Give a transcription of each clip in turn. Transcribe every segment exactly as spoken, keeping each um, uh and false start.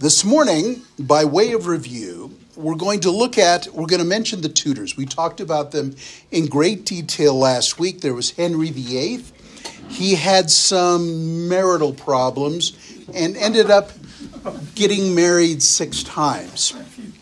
This morning, by way of review, we're going to look at, we're going to mention the Tudors. We talked about them in great detail last week. There was Henry the Eighth. He had some marital problems and ended up getting married six times.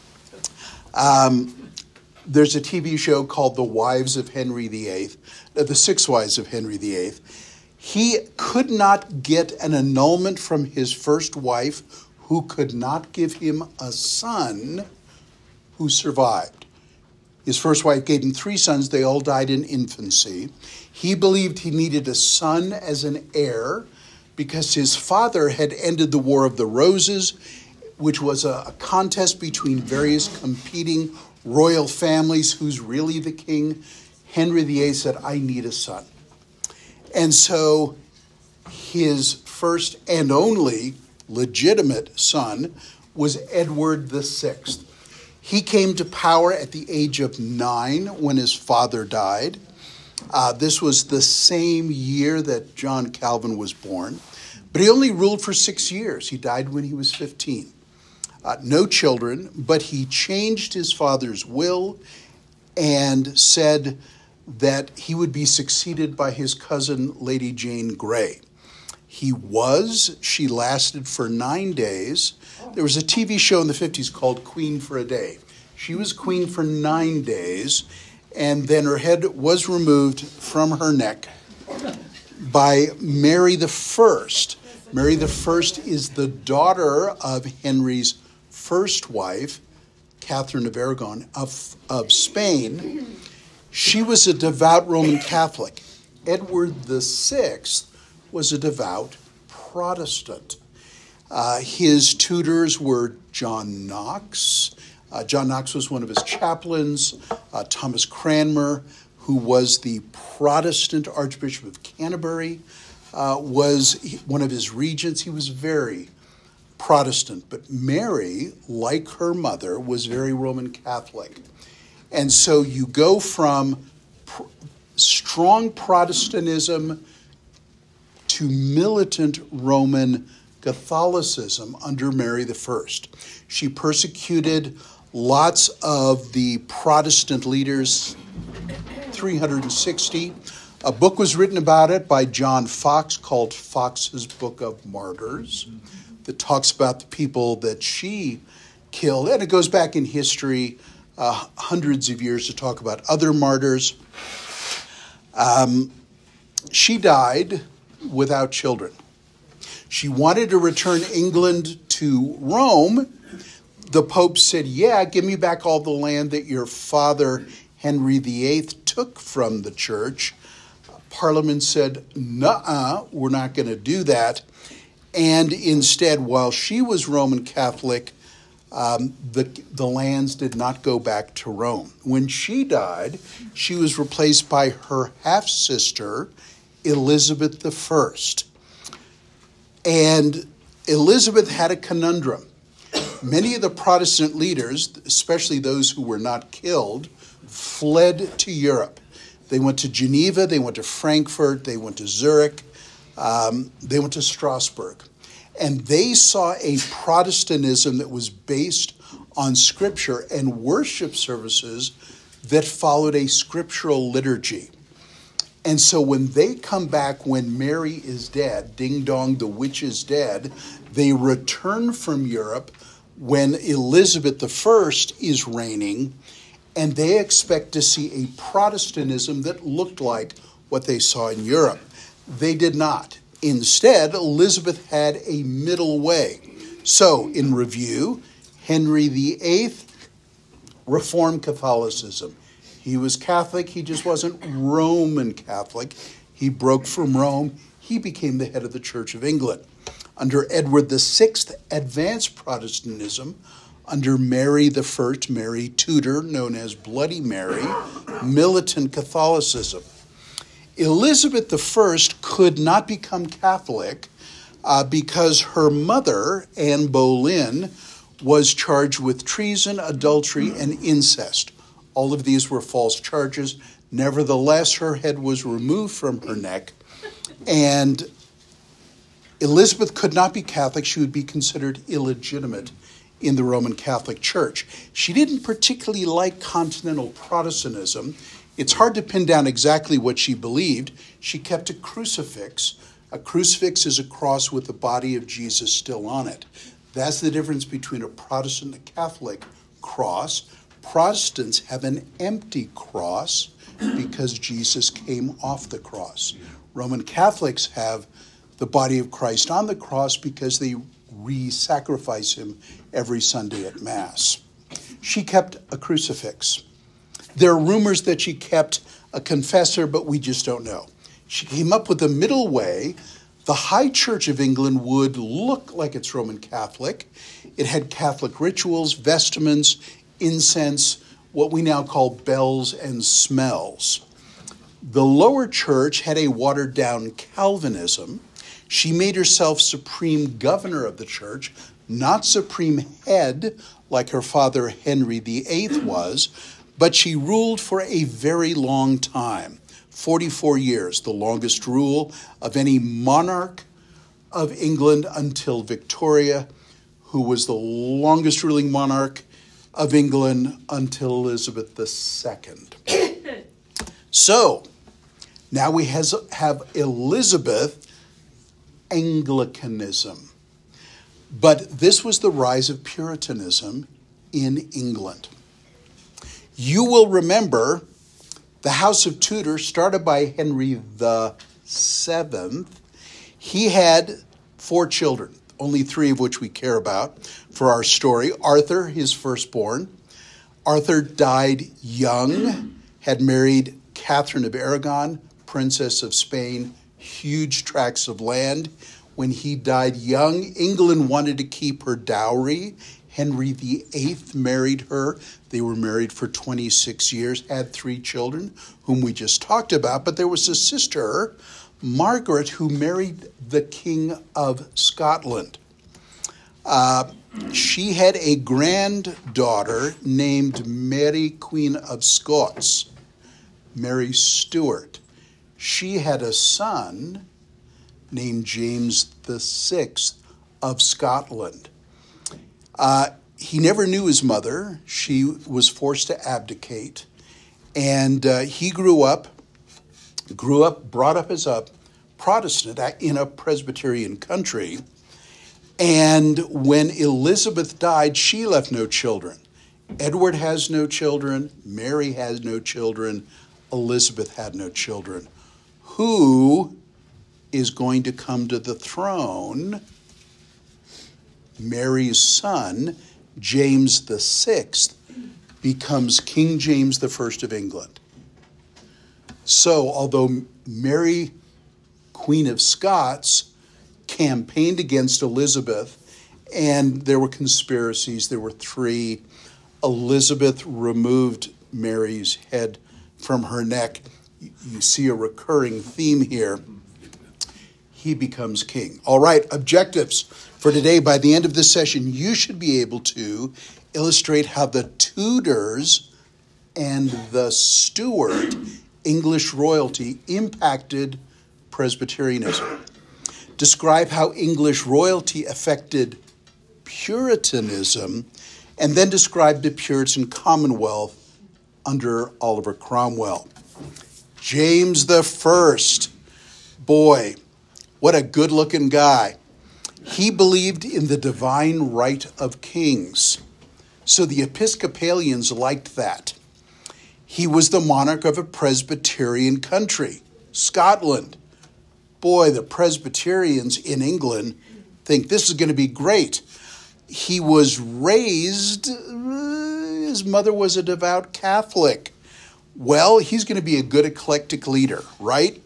Um, there's a T V show called The Wives of Henry the Eighth, uh, The Six Wives of Henry the Eighth. He could not get an annulment from his first wife, who could not give him a son who survived. His first wife gave him three sons. They all died in infancy. He believed he needed a son as an heir because his father had ended the War of the Roses, which was a, a contest between various competing royal families. Who's really the king? Henry the Eighth said, I need a son. And so his first and only legitimate son was Edward the Sixth. He came to power at the age of nine when his father died. Uh, this was the same year that John Calvin was born. But he only ruled for six years. He died when he was fifteen. Uh, no children, but he changed his father's will and said that he would be succeeded by his cousin, Lady Jane Grey. He was. She lasted for nine days. There was a T V show in the fifties called Queen for a Day. She was queen for nine days, and then her head was removed from her neck by Mary the First. Mary the First is the daughter of Henry's first wife, Catherine of Aragon, of, of Spain. She was a devout Roman Catholic. Edward the Sixth was a devout Protestant. Uh, his tutors were John Knox. Uh, John Knox was one of his chaplains. Uh, Thomas Cranmer, who was the Protestant Archbishop of Canterbury, uh, was one of his regents. He was very Protestant. But Mary, like her mother, was very Roman Catholic. And so you go from pr- strong Protestantism to militant Roman Catholicism under Mary the First. She persecuted lots of the Protestant leaders, three hundred sixty. A book was written about it by John Foxe called Foxe's Book of Martyrs that talks about the people that she killed. And it goes back in history uh, hundreds of years to talk about other martyrs. Um, she died without children. She wanted to return England to Rome. The Pope said, yeah, give me back all the land that your father, Henry the Eighth, took from the church. Parliament said, nuh-uh, we're not going to do that. And instead, while she was Roman Catholic, um, the, the lands did not go back to Rome. When she died, she was replaced by her half-sister, Elizabeth the First. And Elizabeth had a conundrum. Many of the Protestant leaders, especially those who were not killed, fled to Europe. They went to Geneva, they went to Frankfurt, they went to Zurich, um, they went to Strasbourg. And they saw a Protestantism that was based on Scripture and worship services that followed a scriptural liturgy. And so when they come back, when Mary is dead, ding dong, the witch is dead, they return from Europe when Elizabeth the First is reigning, and they expect to see a Protestantism that looked like what they saw in Europe. They did not. Instead, Elizabeth had a middle way. So, in review, Henry the Eighth reformed Catholicism. He was Catholic, he just wasn't Roman Catholic. He broke from Rome. He became the head of the Church of England. Under Edward the Sixth, advanced Protestantism. Under Mary the First, Mary Tudor, known as Bloody Mary, militant Catholicism. Elizabeth the First could not become Catholic uh, because her mother, Anne Boleyn, was charged with treason, adultery, and incest. All of these were false charges. Nevertheless, her head was removed from her neck, and Elizabeth could not be Catholic. She would be considered illegitimate in the Roman Catholic Church. She didn't particularly like continental Protestantism. It's hard to pin down exactly what she believed. She kept a crucifix. A crucifix is a cross with the body of Jesus still on it. That's the difference between a Protestant and a Catholic cross. Protestants have an empty cross because Jesus came off the cross. Roman Catholics have the body of Christ on the cross because they re-sacrifice him every Sunday at Mass. She kept a crucifix. There are rumors that she kept a confessor, but we just don't know. She came up with a middle way. The High Church of England would look like it's Roman Catholic. It had Catholic rituals, vestments, incense, what we now call bells and smells. The lower church had a watered-down Calvinism. She made herself supreme governor of the church, not supreme head like her father Henry the Eighth was, but she ruled for a very long time, forty-four years, the longest rule of any monarch of England until Victoria, who was the longest ruling monarch of England until Elizabeth the Second. So, now we has, have Elizabeth Anglicanism. But this was the rise of Puritanism in England. You will remember the House of Tudor, started by Henry the Seventh. He had four children, only three of which we care about for our story. Arthur, his firstborn. Arthur died young, had married Catherine of Aragon, Princess of Spain, huge tracts of land. When he died young, England wanted to keep her dowry. Henry the Eighth married her. They were married for twenty-six years, had three children, whom we just talked about. But there was a sister, Margaret, who married the King of Scotland. Uh, she had a granddaughter named Mary, Queen of Scots, Mary Stuart. She had a son named James the Sixth of Scotland. Uh, he never knew his mother. She was forced to abdicate. And uh, he grew up, grew up, brought up as a Protestant in a Presbyterian country. And when Elizabeth died, she left no children. Edward has no children. Mary has no children. Elizabeth had no children. Who is going to come to the throne? Mary's son, James the Sixth, becomes King James the First of England. So, although Mary, Queen of Scots, campaigned against Elizabeth, and there were conspiracies, there were three. Elizabeth removed Mary's head from her neck. You see a recurring theme here. He becomes king. All right, objectives for today. By the end of this session, you should be able to illustrate how the Tudors and the Stuart English royalty impacted Presbyterianism. Describe how English royalty affected Puritanism, and then describe the Puritan Commonwealth under Oliver Cromwell. James the First, boy, what a good-looking guy. He believed in the divine right of kings. So the Episcopalians liked that. He was the monarch of a Presbyterian country, Scotland. Boy, the Presbyterians in England think this is going to be great. He was raised, his mother was a devout Catholic. Well, he's going to be a good eclectic leader, right?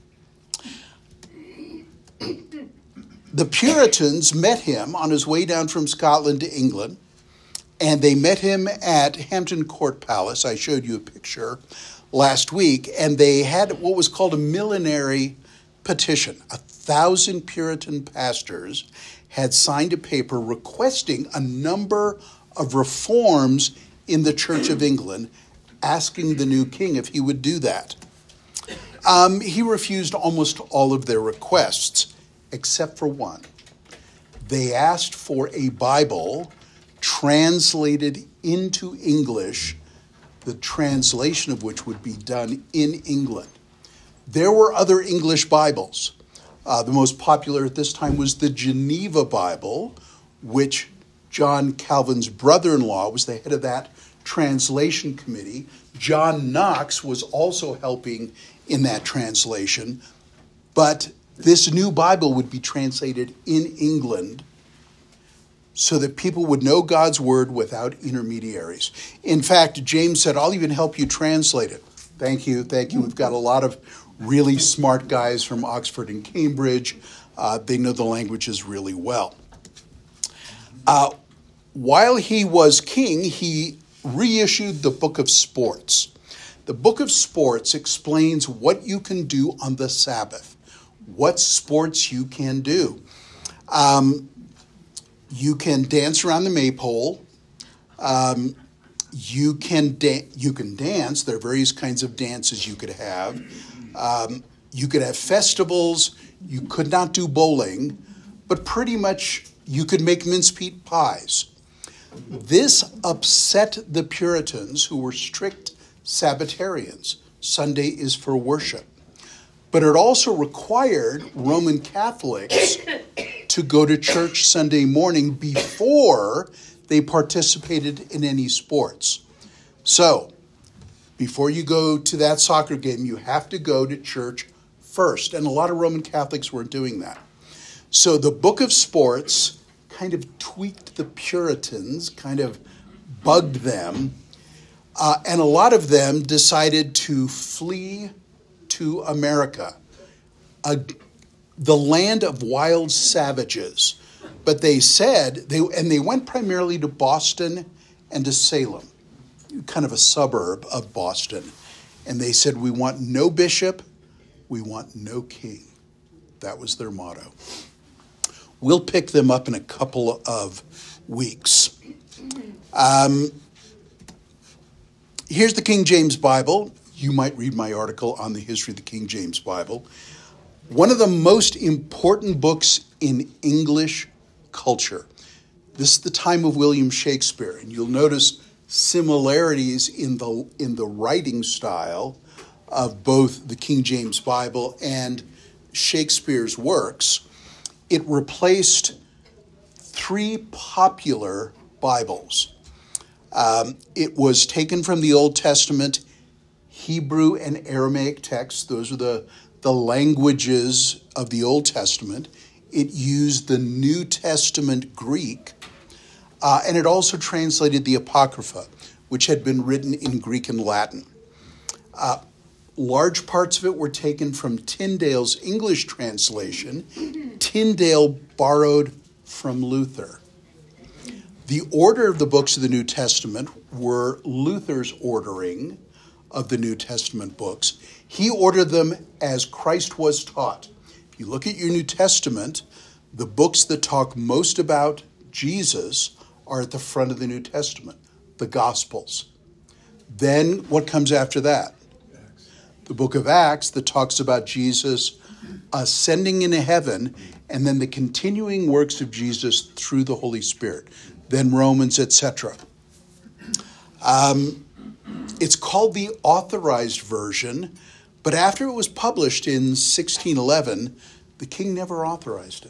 The Puritans met him on his way down from Scotland to England, and they met him at Hampton Court Palace. I showed you a picture last week, and they had what was called a millenary petition. A thousand Puritan pastors had signed a paper requesting a number of reforms in the Church of England, asking the new king if he would do that. Um, he refused almost all of their requests, except for one. They asked for a Bible translated into English, the translation of which would be done in England. There were other English Bibles. Uh, the most popular at this time was the Geneva Bible, which John Calvin's brother-in-law was the head of that translation committee. John Knox was also helping in that translation. But this new Bible would be translated in England so that people would know God's word without intermediaries. In fact, James said, I'll even help you translate it. Thank you, thank you. We've got a lot of really smart guys from Oxford and Cambridge. Uh, they know the languages really well. Uh, while he was king, he reissued the Book of Sports. The Book of Sports explains what you can do on the Sabbath, what sports you can do. Um, you can dance around the maypole. Um, you can da- you can dance. There are various kinds of dances you could have. Um, you could have festivals. You could not do bowling, but pretty much you could make mincemeat pies. This upset the Puritans, who were strict Sabbatarians. Sunday is for worship. But it also required Roman Catholics to go to church Sunday morning before they participated in any sports. So, before you go to that soccer game, you have to go to church first. And a lot of Roman Catholics weren't doing that. So the Book of Sports kind of tweaked the Puritans, kind of bugged them. Uh, and a lot of them decided to flee to America, a, the land of wild savages. But they said, they and they went primarily to Boston and to Salem, kind of a suburb of Boston. And they said, we want no bishop, we want no king. That was their motto. We'll pick them up in a couple of weeks. Um, here's the King James Bible. You might read my article on the history of the King James Bible. One of the most important books in English culture. This is the time of William Shakespeare, and you'll notice similarities in the in the writing style of both the King James Bible and Shakespeare's works. It replaced three popular Bibles. Um, it was taken from the Old Testament, Hebrew and Aramaic texts. Those are the, the languages of the Old Testament. It used the New Testament Greek, uh, and it also translated the Apocrypha, which had been written in Greek and Latin. Uh, large parts of it were taken from Tyndale's English translation. Tyndale borrowed from Luther. The order of the books of the New Testament were Luther's ordering of the New Testament books. He ordered them as Christ was taught. If you look at your New Testament, the books that talk most about Jesus are at the front of the New Testament, the Gospels. Then what comes after that? The book of Acts that talks about Jesus ascending into heaven, and then the continuing works of Jesus through the Holy Spirit. Then Romans, et cetera. Um, it's called the Authorized Version, but after it was published in sixteen eleven, the king never authorized it.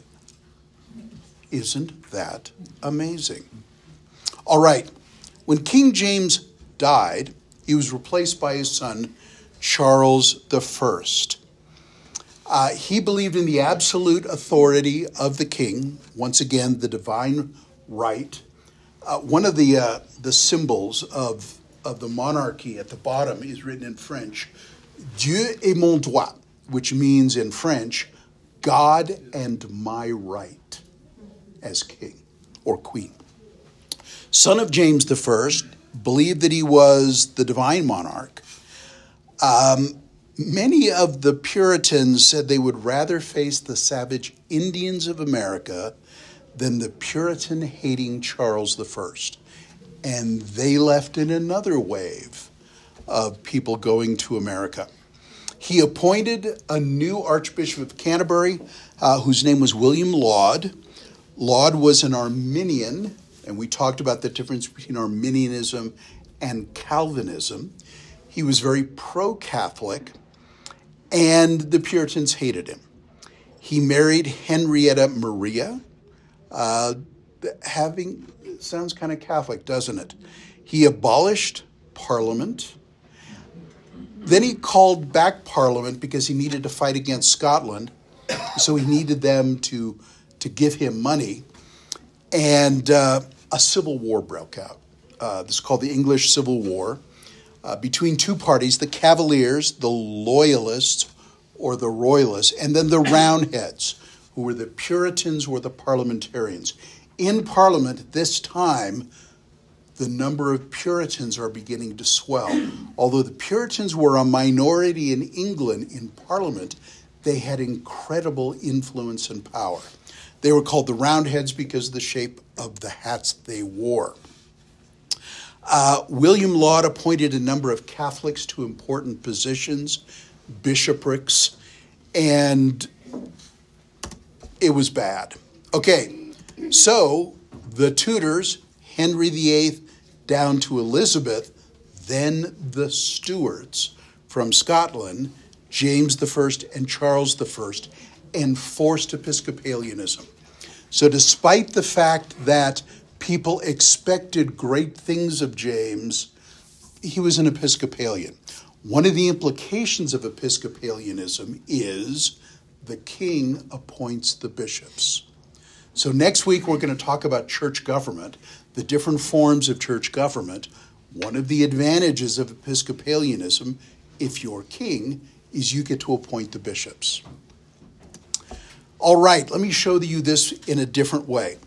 Isn't that amazing? All right. When King James died, he was replaced by his son, Charles the First. Uh, he believed in the absolute authority of the king, once again, the divine right. Uh, one of the uh, the symbols of, of the monarchy at the bottom is written in French, Dieu est mon droit, which means in French, God and my right as king or queen. Son of James the First, believed that he was the divine monarch. Um, many of the Puritans said they would rather face the savage Indians of America than the Puritan-hating Charles the First. And they left in another wave of people going to America. He appointed a new Archbishop of Canterbury, uh, whose name was William Laud. Laud was an Arminian, and we talked about the difference between Arminianism and Calvinism. He was very pro-Catholic, and the Puritans hated him. He married Henrietta Maria, uh, having, sounds kind of Catholic, doesn't it? He abolished Parliament. Then he called back Parliament because he needed to fight against Scotland, so he needed them to, to give him money. And uh, a civil war broke out. Uh, this is called the English Civil War, uh, between two parties, the Cavaliers, the Loyalists, or the Royalists, and then the Roundheads, who were the Puritans, were the parliamentarians. In Parliament at this time, the number of Puritans are beginning to swell. Although the Puritans were a minority in England in Parliament, they had incredible influence and power. They were called the Roundheads because of the shape of the hats they wore. Uh, William Laud appointed a number of Catholics to important positions, bishoprics, and it was bad. Okay, so the Tudors, Henry the Eighth, down to Elizabeth, then the Stuarts from Scotland, James the First and Charles the First, enforced Episcopalianism. So despite the fact that people expected great things of James, he was an Episcopalian. One of the implications of Episcopalianism is the king appoints the bishops. So next week we're going to talk about church government, the different forms of church government. One of the advantages of Episcopalianism, if you're king, is you get to appoint the bishops. All right, let me show you this in a different way.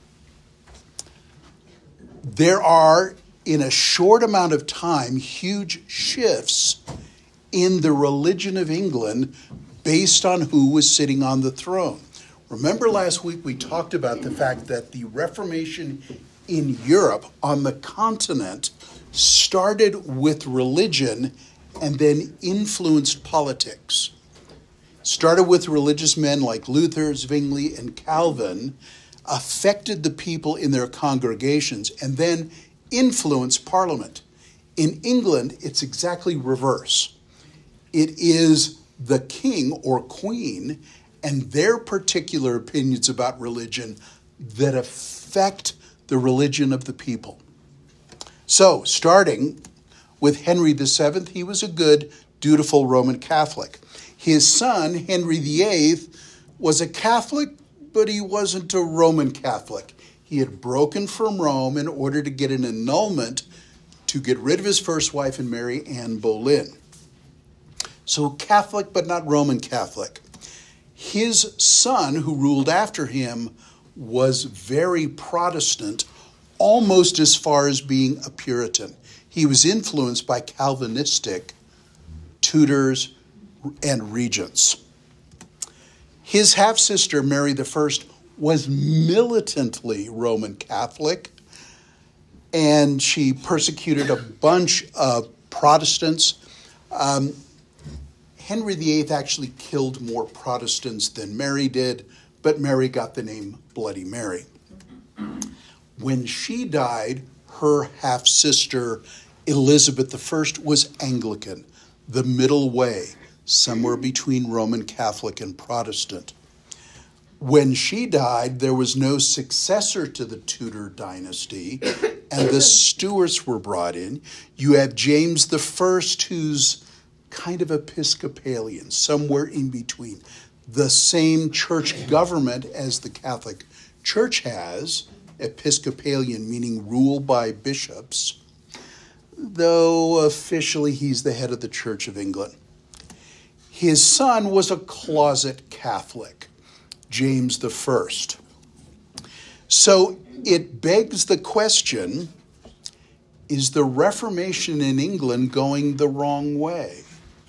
There are, in a short amount of time, huge shifts in the religion of England based on who was sitting on the throne. Remember last week we talked about the fact that the Reformation in Europe, on the continent, started with religion and then influenced politics. Started with religious men like Luther, Zwingli, and Calvin, affected the people in their congregations, and then influenced Parliament. In England, it's exactly reverse. It is the king or queen and their particular opinions about religion that affect the religion of the people. So, starting with Henry the Seventh, he was a good, dutiful Roman Catholic. His son, Henry the Eighth, was a Catholic, but he wasn't a Roman Catholic. He had broken from Rome in order to get an annulment to get rid of his first wife and marry Anne Boleyn. So Catholic, but not Roman Catholic. His son, who ruled after him, was very Protestant, almost as far as being a Puritan. He was influenced by Calvinistic tutors and regents. His half-sister, Mary the First, was militantly Roman Catholic, and she persecuted a bunch of Protestants. Um, Henry the Eighth actually killed more Protestants than Mary did, but Mary got the name Bloody Mary. When she died, her half-sister Elizabeth the First was Anglican, the middle way, somewhere between Roman Catholic and Protestant. When she died, there was no successor to the Tudor dynasty, and the Stuarts were brought in. You have James the First, who's kind of Episcopalian, somewhere in between. The same church government as the Catholic Church has, Episcopalian, meaning rule by bishops, though officially he's the head of the Church of England. His son was a closet Catholic, James the First. So it begs the question, is the Reformation in England going the wrong way?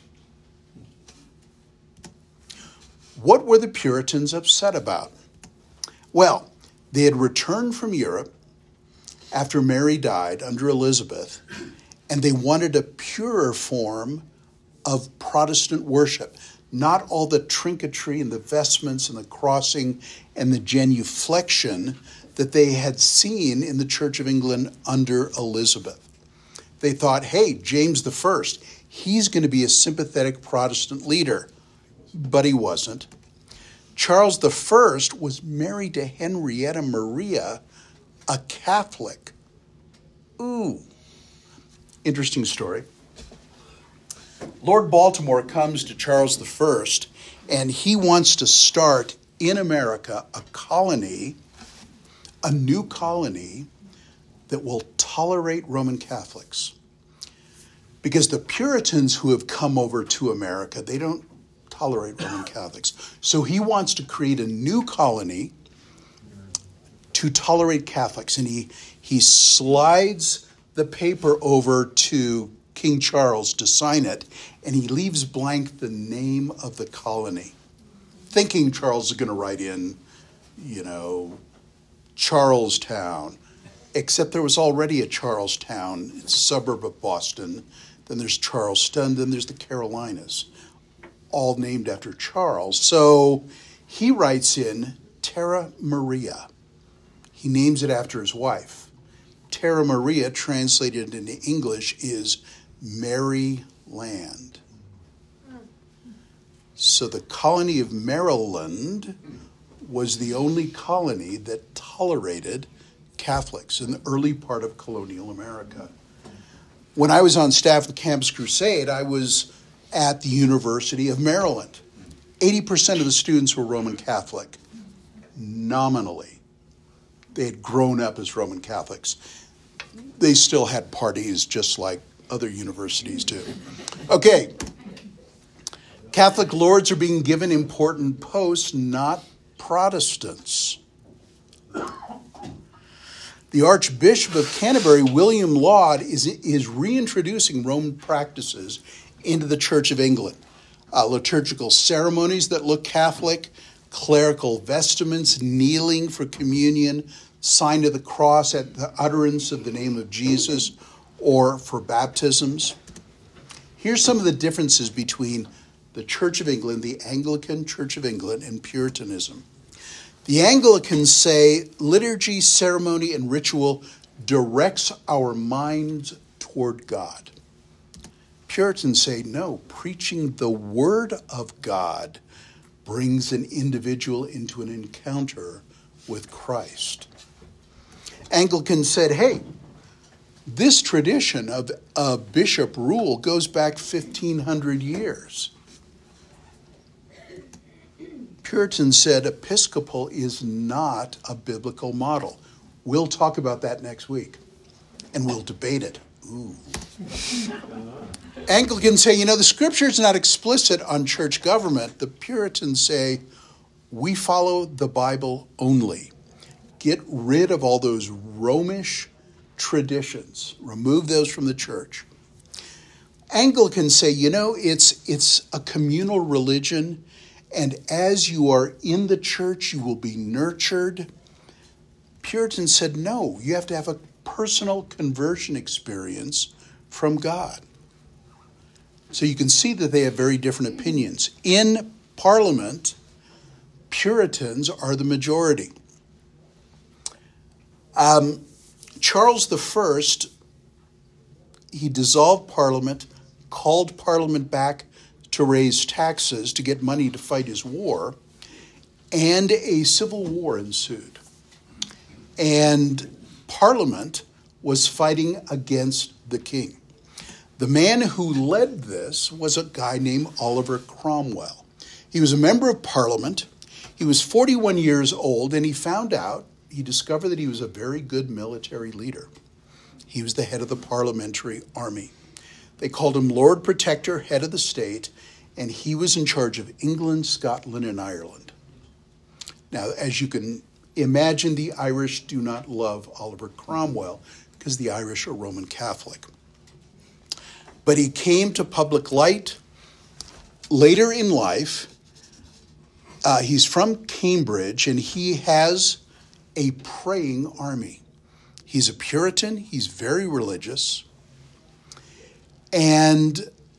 What were the Puritans upset about? Well, they had returned from Europe after Mary died under Elizabeth, and they wanted a purer form of Protestant worship. Not all the trinketry and the vestments and the crossing and the genuflection that they had seen in the Church of England under Elizabeth. They thought, hey, James the First, he's going to be a sympathetic Protestant leader. But he wasn't. Charles the First was married to Henrietta Maria, a Catholic. Ooh. Interesting story. Lord Baltimore comes to Charles the First, and he wants to start in America a colony, a new colony that will tolerate Roman Catholics. Because the Puritans who have come over to America, they don't tolerate Roman Catholics. So he wants to create a new colony to tolerate Catholics. And he, he slides the paper over to King Charles to sign it, and he leaves blank the name of the colony, thinking Charles is going to write in, you know, Charlestown, except there was already a Charlestown. It's a suburb of Boston. Then there's Charleston. Then there's the Carolinas, all named after Charles. So he writes in Terra Maria. He names it after his wife. Terra Maria, translated into English, is Mary Land. So the colony of Maryland was the only colony that tolerated Catholics in the early part of colonial America. When I was on staff at Campus Crusade, I was at the University of Maryland. eighty percent of the students were Roman Catholic, nominally. They had grown up as Roman Catholics. They still had parties just like other universities do. Okay. Catholic lords are being given important posts, not Protestants. The Archbishop of Canterbury, William Laud, is, is reintroducing Roman practices into the Church of England. Uh, liturgical ceremonies that look Catholic, clerical vestments, kneeling for communion, sign of the cross at the utterance of the name of Jesus, or for baptisms. Here's some of the differences between the Church of England, the Anglican Church of England, and Puritanism. The Anglicans say liturgy, ceremony, and ritual directs our minds toward God. Puritans say, no, preaching the word of God brings an individual into an encounter with Christ. Anglicans said, hey, this tradition of, of bishop rule goes back fifteen hundred years. Puritans said Episcopal is not a biblical model. We'll talk about that next week, and we'll debate it. Ooh. Anglicans say, you know, the scripture is not explicit on church government. The Puritans say, we follow the Bible only. Get rid of all those Romish traditions. Remove those from the church. Anglicans say, you know, it's it's a communal religion, and as you are in the church, you will be nurtured. Puritans said, no, you have to have a personal conversion experience from God. So you can see that they have very different opinions. In Parliament, Puritans are the majority. Um, Charles the First, he dissolved Parliament, called Parliament back to raise taxes to get money to fight his war, and a civil war ensued. And Parliament was fighting against the king. The man who led this was a guy named Oliver Cromwell. He was a member of Parliament. He was forty-one years old, and he found out, he discovered that he was a very good military leader. He was the head of the parliamentary army. They called him Lord Protector, head of the state, and he was in charge of England, Scotland, and Ireland. Now, as you can imagine, the Irish do not love Oliver Cromwell because the Irish are Roman Catholic. But he came to public light later in life. Uh, he's from Cambridge, and he has a praying army. He's a Puritan. He's very religious. And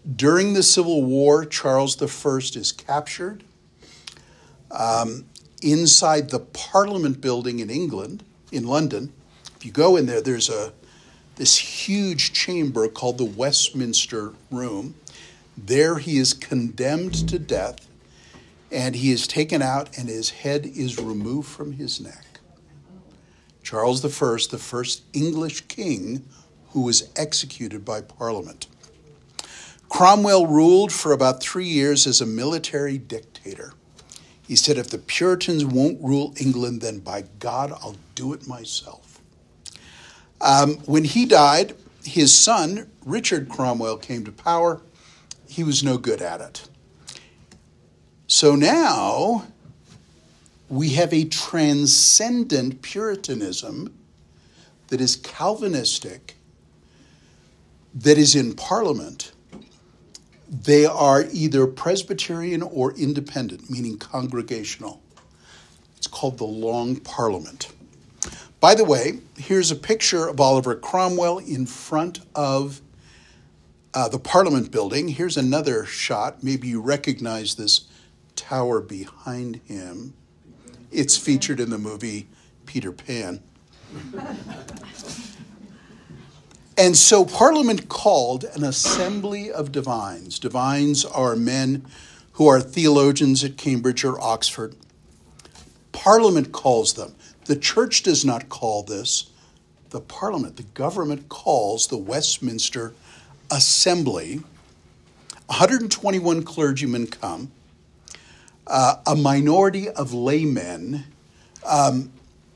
During the Civil War, Charles the First is captured. Um, inside the Parliament building in England, in London, if you go in there, there's a this huge chamber called the Westminster Room. There he is condemned to death, and he is taken out, and his head is removed from his neck. Charles the First, the first English king who was executed by Parliament. Cromwell ruled for about three years as a military dictator. He said, if the Puritans won't rule England, then by God, I'll do it myself. Um, when he died, his son, Richard Cromwell, came to power. He was no good at it. So now we have a transcendent Puritanism that is Calvinistic, that is in Parliament. They are either Presbyterian or independent, meaning congregational. It's called the Long Parliament. By the way, here's a picture of Oliver Cromwell in front of uh, the Parliament building. Here's another shot. Maybe you recognize this tower behind him. It's featured in the movie Peter Pan. And so Parliament called an assembly of divines. Divines are men who are theologians at Cambridge or Oxford. Parliament calls them. The church does not call this. The Parliament, the government calls the Westminster Assembly. one hundred twenty-one clergymen come. Uh, a minority of laymen. Um,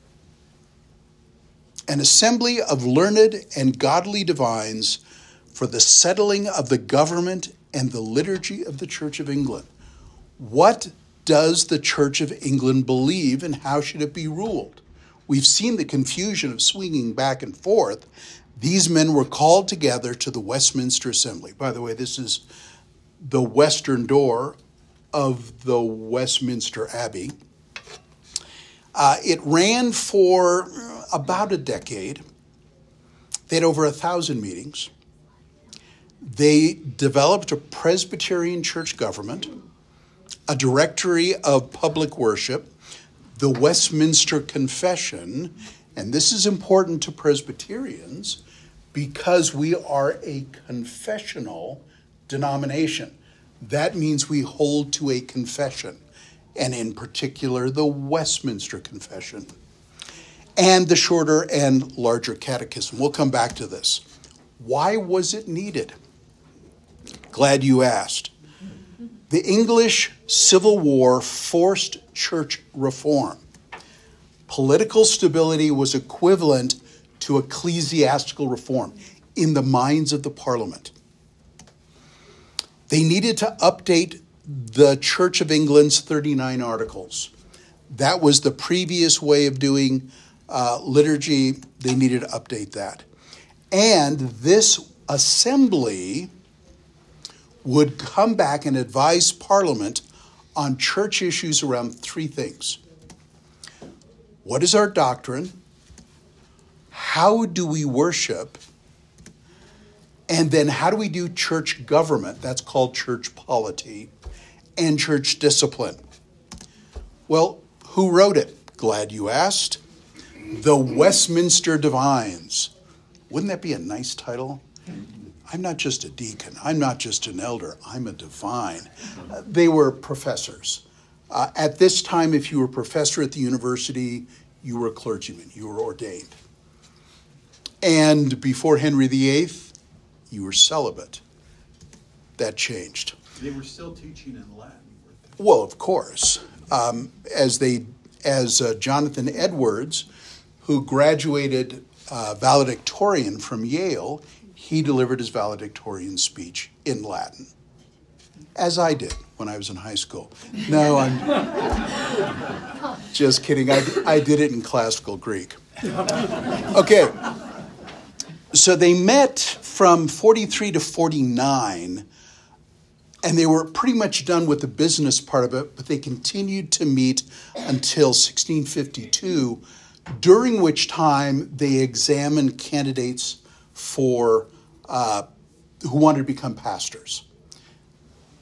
An assembly of learned and godly divines for the settling of the government and the liturgy of the Church of England. What does the Church of England believe, and how should it be ruled? We've seen the confusion of swinging back and forth. These men were called together to the Westminster Assembly. By the way, this is the western door of the Westminster Abbey. Uh, it ran for about a decade. They had over a thousand meetings. They developed a Presbyterian church government, a directory of public worship, the Westminster Confession, and this is important to Presbyterians because we are a confessional denomination. That means we hold to a confession, and in particular, the Westminster Confession, and the shorter and larger catechism. We'll come back to this. Why was it needed? Glad you asked. The English Civil War forced church reform. Political stability was equivalent to ecclesiastical reform in the minds of the Parliament. They needed to update the Church of England's thirty-nine articles. That was the previous way of doing uh, liturgy. They needed to update that. And this assembly would come back and advise Parliament on church issues around three things. What is our doctrine? How do we worship? And then how do we do church government? That's called church polity. And church discipline. Well, who wrote it? Glad you asked. The Westminster Divines. Wouldn't that be a nice title? I'm not just a deacon. I'm not just an elder. I'm a divine. Uh, they were professors. Uh, at this time, if you were a professor at the university, you were a clergyman. You were ordained. And before Henry the Eighth, you were celibate. That changed. They were still teaching in Latin, weren't they? Well, of course. Um, as they, as uh, Jonathan Edwards, who graduated uh, valedictorian from Yale, he delivered his valedictorian speech in Latin, as I did when I was in high school. No, I'm just kidding. I, I did it in classical Greek. Okay. So they met from forty-three to forty-nine, and they were pretty much done with the business part of it, but they continued to meet until sixteen fifty-two, during which time they examined candidates for uh, who wanted to become pastors.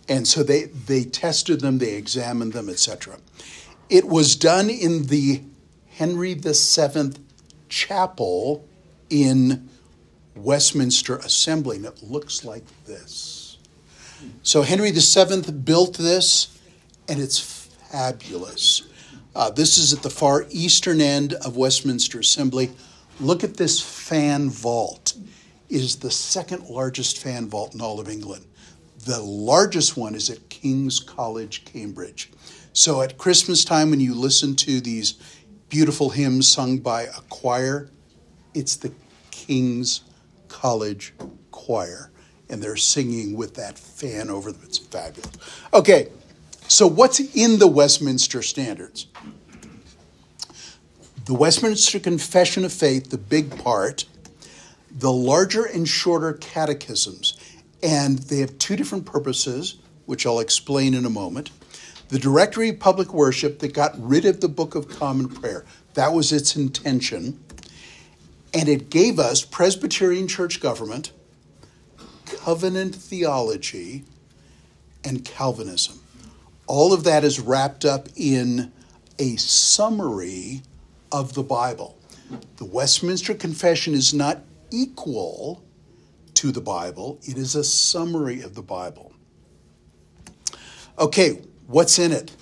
And so they, they tested them, they examined them, et cetera. It was done in the Henry the Seventh Chapel in Westminster Assembly, and it looks like this. So Henry the Seventh built this, and it's fabulous. Uh, this is at the far eastern end of Westminster Assembly. Look at this fan vault. It is the second largest fan vault in all of England. The largest one is at King's College, Cambridge. So at Christmas time, when you listen to these beautiful hymns sung by a choir, it's the King's College Choir. And they're singing with that fan over them. It's fabulous. Okay, so what's in the Westminster Standards? The Westminster Confession of Faith, the big part, the larger and shorter catechisms. And they have two different purposes, which I'll explain in a moment. The Directory of Public Worship that got rid of the Book of Common Prayer. That was its intention. And it gave us Presbyterian church government, covenant theology, and Calvinism. All of that is wrapped up in a summary of the Bible. The Westminster Confession is not equal to the Bible. It is a summary of the Bible. Okay, what's in it?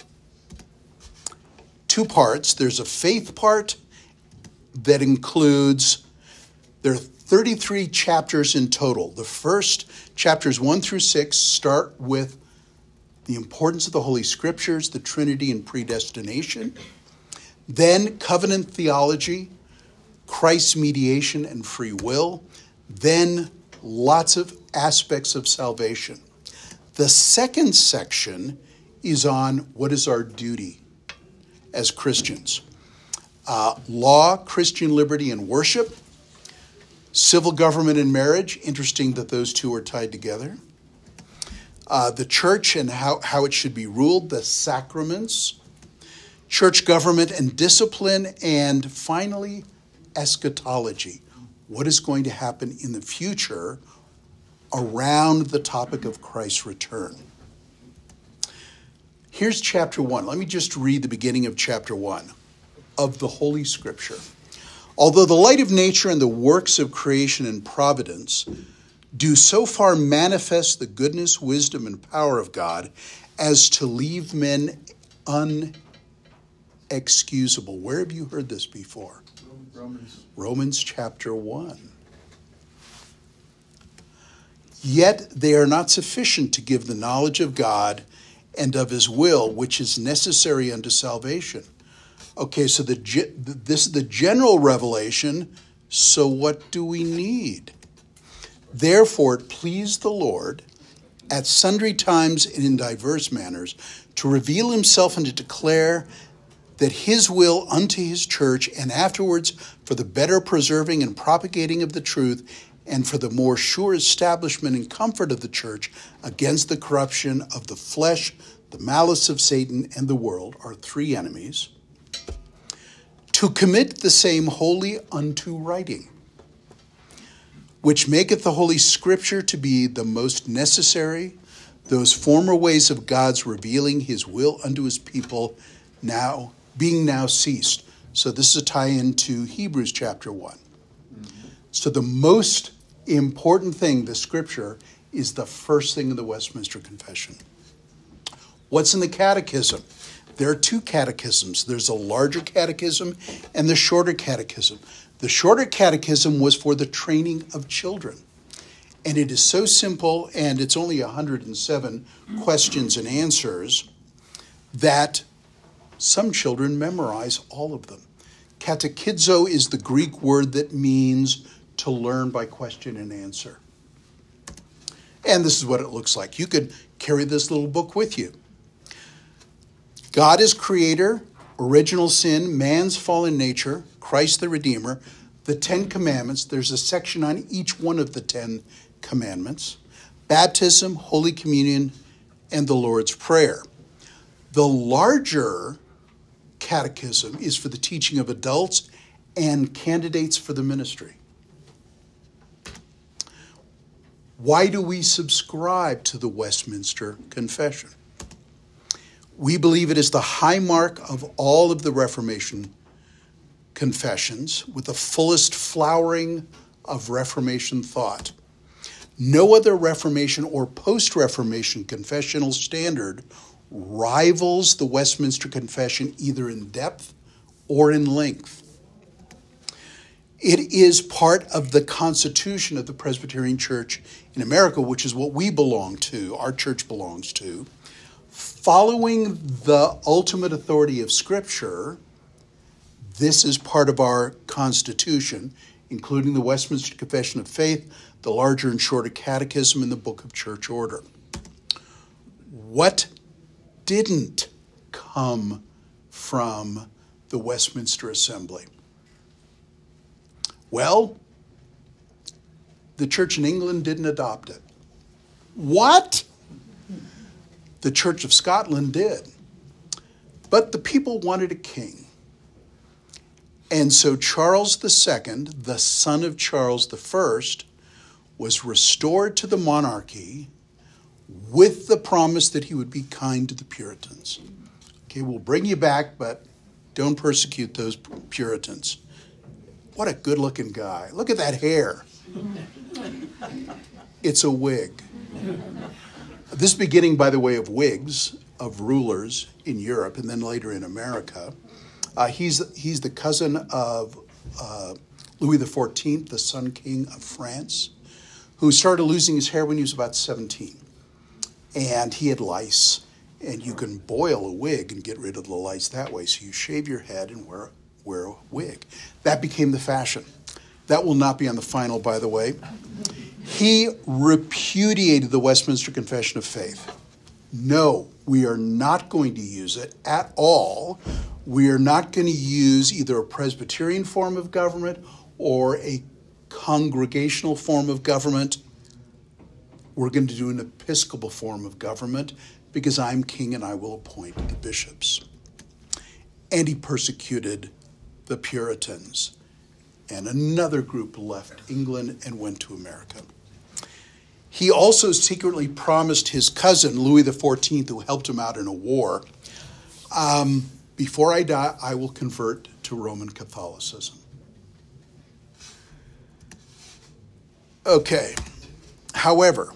Two parts. There's a faith part that includes, there are thirty-three chapters in total. The first, chapters one through six, start with the importance of the Holy Scriptures, the Trinity, and predestination. Then covenant theology, Christ's mediation and free will. Then lots of aspects of salvation. The second section is on what is our duty as Christians. Uh, law, Christian liberty, and worship. Civil government and marriage. Interesting that those two are tied together. Uh, the church and how, how it should be ruled. The sacraments. Church government and discipline. And finally, eschatology. What is going to happen in the future around the topic of Christ's return. Here's chapter one. Let me just read the beginning of chapter one of the Holy Scripture. Although the light of nature and the works of creation and providence do so far manifest the goodness, wisdom, and power of God as to leave men unexcusable. Where have you heard this before? Romans. Romans chapter one. Yet they are not sufficient to give the knowledge of God and of his will, which is necessary unto salvation. Okay, so the this is the general revelation. So what do we need? Therefore it pleased the Lord at sundry times and in diverse manners to reveal himself and to declare that his will unto his church, and afterwards for the better preserving and propagating of the truth, and for the more sure establishment and comfort of the church against the corruption of the flesh, the malice of Satan, and the world, our three enemies, to commit the same wholly unto writing, which maketh the Holy Scripture to be the most necessary, those former ways of God's revealing his will unto his people, now being now ceased. So this is a tie-in to Hebrews chapter one. Mm-hmm. So the most important thing, the Scripture, is the first thing in the Westminster Confession. What's in the catechism? There are two catechisms. There's a larger catechism and the shorter catechism. The shorter catechism was for the training of children. And it is so simple, and it's only one hundred seven questions and answers, that some children memorize all of them. Katekizo is the Greek word that means to learn by question and answer. And this is what it looks like. You could carry this little book with you. God is creator, original sin, man's fallen nature, Christ the Redeemer, the Ten Commandments. There's a section on each one of the Ten Commandments. Baptism, Holy Communion, and the Lord's Prayer. The larger catechism is for the teaching of adults and candidates for the ministry. Why do we subscribe to the Westminster Confession? We believe it is the high mark of all of the Reformation confessions, with the fullest flowering of Reformation thought. No other Reformation or post-Reformation confessional standard rivals the Westminster Confession either in depth or in length. It is part of the constitution of the Presbyterian Church in America, which is what we belong to, our church belongs to. Following the ultimate authority of Scripture, this is part of our constitution, including the Westminster Confession of Faith, the larger and shorter catechism, and the Book of Church Order. What didn't come from the Westminster Assembly? Well, the Church in England didn't adopt it. What? The Church of Scotland did. But the people wanted a king. And so Charles the Second, the son of Charles the First, was restored to the monarchy with the promise that he would be kind to the Puritans. Okay, we'll bring you back, but don't persecute those Puritans. What a good-looking guy. Look at that hair. It's a wig. This beginning, by the way, of wigs, of rulers in Europe and then later in America. Uh, he's, he's the cousin of uh, Louis the Fourteenth, the Sun King of France, who started losing his hair when he was about seventeen. And he had lice. And you can boil a wig and get rid of the lice that way. So you shave your head and wear wear a wig. That became the fashion. That will not be on the final, by the way. He repudiated the Westminster Confession of Faith. No, we are not going to use it at all. We are not going to use either a Presbyterian form of government or a congregational form of government. We're going to do an Episcopal form of government because I'm king and I will appoint the bishops. And he persecuted the Puritans. And another group left England and went to America. He also secretly promised his cousin, Louis the Fourteenth, who helped him out in a war, um, before I die, I will convert to Roman Catholicism. Okay. However,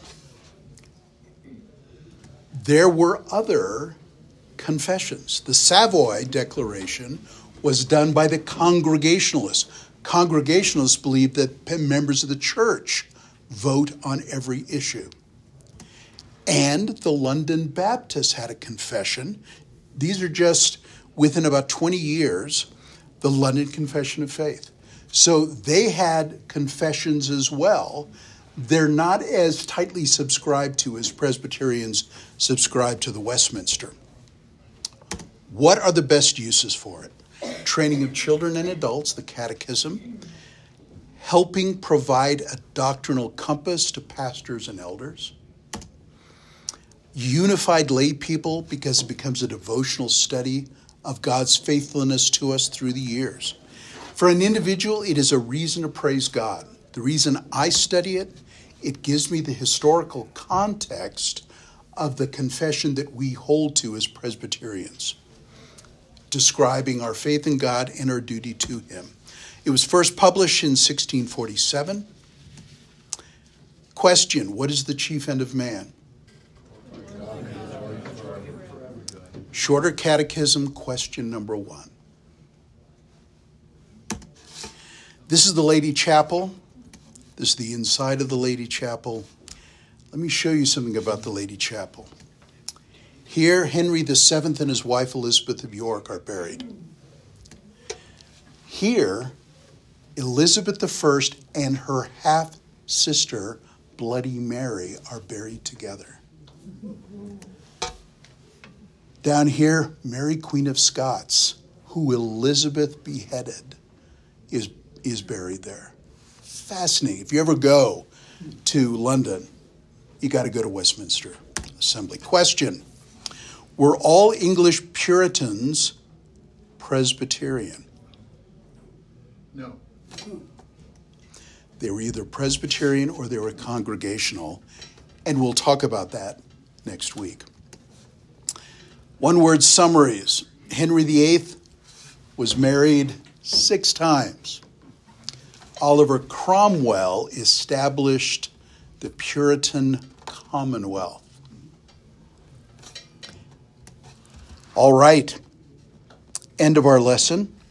there were other confessions. The Savoy Declaration was done by the Congregationalists. Congregationalists believe that members of the church vote on every issue. And the London Baptists had a confession. These are just within about twenty years, the London Confession of Faith. So they had confessions as well. They're not as tightly subscribed to as Presbyterians subscribe to the Westminster. What are the best uses for it? Training of children and adults, the catechism, helping provide a doctrinal compass to pastors and elders, unified lay people because it becomes a devotional study of God's faithfulness to us through the years. For an individual, it is a reason to praise God. The reason I study it, it gives me the historical context of the confession that we hold to as Presbyterians, describing our faith in God and our duty to Him. It was first published in sixteen forty-seven. Question, what is the chief end of man? Shorter Catechism, question number one. This is the Lady Chapel. This is the inside of the Lady Chapel. Let me show you something about the Lady Chapel. Here, Henry the Seventh and his wife Elizabeth of York are buried. Here, Elizabeth the First and her half-sister, Bloody Mary, are buried together. Down here, Mary, Queen of Scots, who Elizabeth beheaded, is, is buried there. Fascinating. If you ever go to London, you got to go to Westminster Assembly. Question, were all English Puritans Presbyterian? No. They were either Presbyterian or they were Congregational, and we'll talk about that next week. One-word summaries. Henry the Eighth was married six times. Oliver Cromwell established the Puritan Commonwealth. All right, end of our lesson.